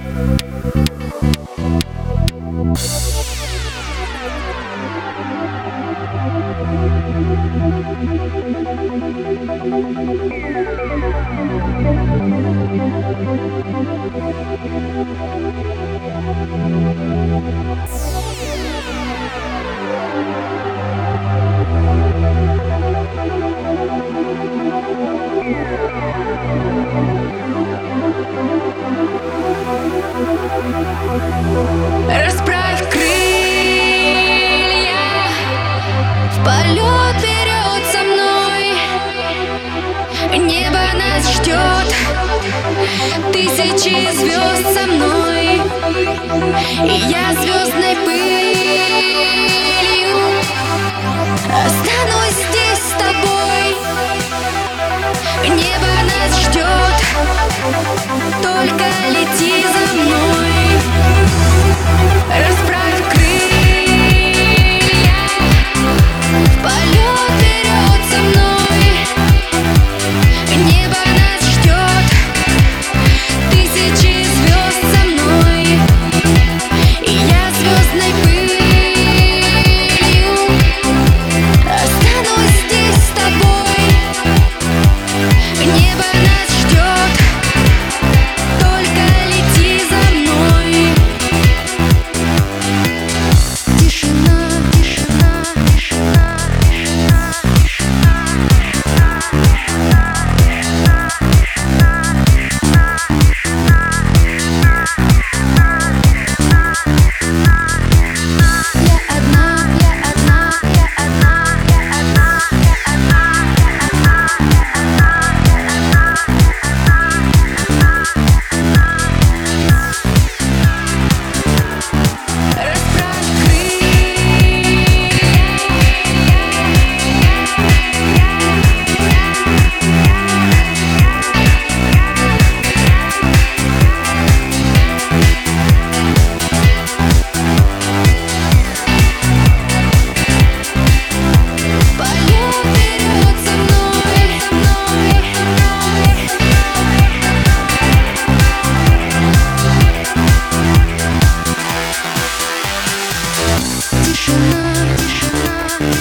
Расправь крылья, в полет вперед со мной. Небо нас ждет, тысячи звезд со мной. И я звездной пылью останусь здесь с тобой. Небо нас ждет, только лети за мной. Расправь крылья, в полет вперед со мной. Небо нас ждет, тысячи звезд со мной. И я звездной пылью останусь здесь с тобой. Небо нас ждет, только лети за мной. Тишина, тишина, тишина, я одна, я одна, я одна, я одна, я одна, расправь полет вперед со мной. Тишина, тишина,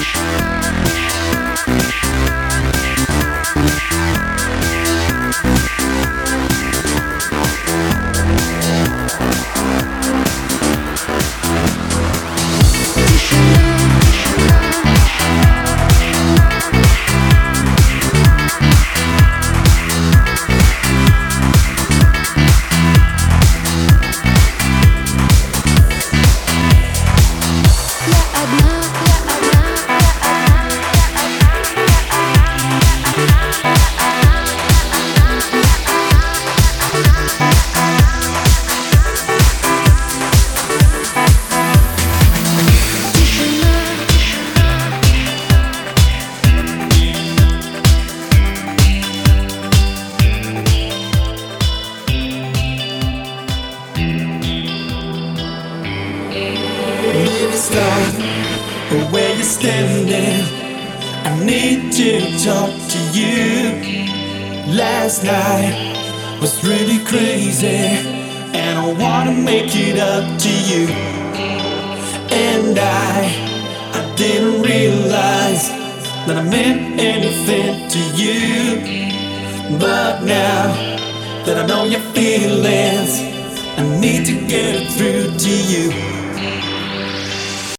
Stop where you're standing. I need to talk to you. Last night was really crazy, and I wanna make it up to you. And I didn't realize that I meant anything to you. But now that I know your feelings, I need to get it through to you.